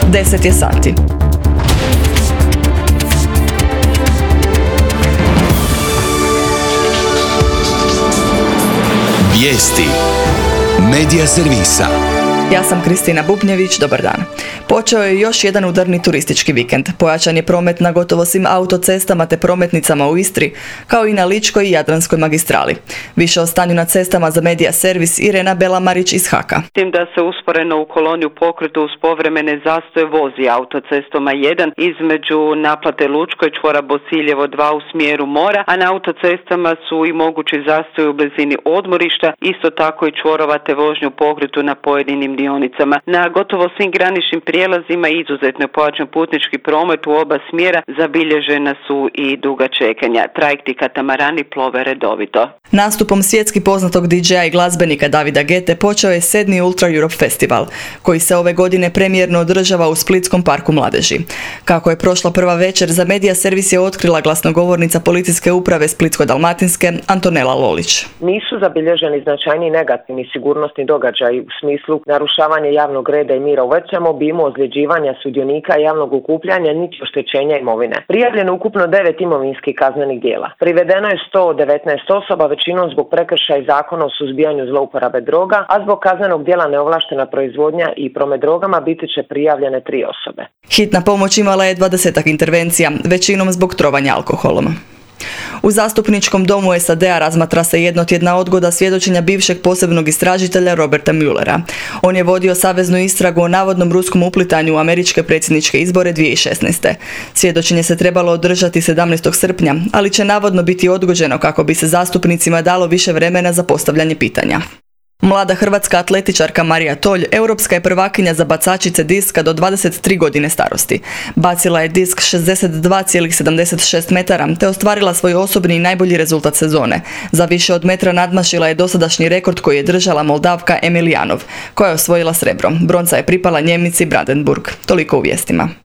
10 je sati. Vijesti Medija servisa. Ja sam Kristina Bubnjević, dobar dan. Počeo je još jedan udarni turistički vikend. Pojačan je promet na gotovo svim autocestama te prometnicama u Istri, kao i na Ličkoj i Jadranskoj magistrali. Više o stanju na cestama za Medija servis Irena Belamarić iz Haka. Tim da se usporeno u koloni u pokretu uz povremene zastoje vozi autocestama 1 između naplate Lučko i čvora Bosiljevo 2 u smjeru mora, a na autocestama su i mogući zastoji u blizini odmorišta, isto tako i čvorova te vožnju u pokretu na pojedinim dionicama. Na gotovo svim graničnim prijelazima izuzetno je pojačan putnički promet u oba smjera, zabilježena su i duga čekanja. Trajekti katamarani plove redovito. Nastupom svjetski poznatog DJ-a i glazbenika Davida Gete počeo je 7. Ultra Europe Festival, koji se ove godine premijerno održava u Splitskom parku mladeži. Kako je prošla prva večer, za Medija servis je otkrila glasnogovornica policijske uprave Splitsko-dalmatinske Antonela Lolić. Nisu zabilježeni značajni negativni sigurnosni događaji u smislu narušavanja javnog reda i mira u većem obimu, ozljeđivanja sudionika javnog okupljanja niti oštećenja imovine. Prijavljeno ukupno 9 imovinskih kaznenih djela. Privedeno je 119 osoba, većinom zbog prekršaja Zakona o suzbijanju zlouporabe droga, a zbog kaznenog djela neovlaštena proizvodnja i promet drogama biti će prijavljene 3 osobe. Hitna pomoć imala je 20 intervencija, većinom zbog trovanja alkoholom. U Zastupničkom domu SAD-a razmatra se jednotjedna odgoda svjedočenja bivšeg posebnog istražitelja Roberta Muellera. On je vodio saveznu istragu o navodnom ruskom uplitanju u američke predsjedničke izbore 2016. Svjedočenje se trebalo održati 17. srpnja, ali će navodno biti odgođeno kako bi se zastupnicima dalo više vremena za postavljanje pitanja. Mlada hrvatska atletičarka Marija Tolj europska je prvakinja za bacačice diska do 23 godine starosti. Bacila je disk 62,76 metara te ostvarila svoj osobni i najbolji rezultat sezone. Za više od metra nadmašila je dosadašnji rekord koji je držala Moldavka Emilijanov, koja je osvojila srebro. Bronca je pripala Njemnici Brandenburg. Toliko u vijestima.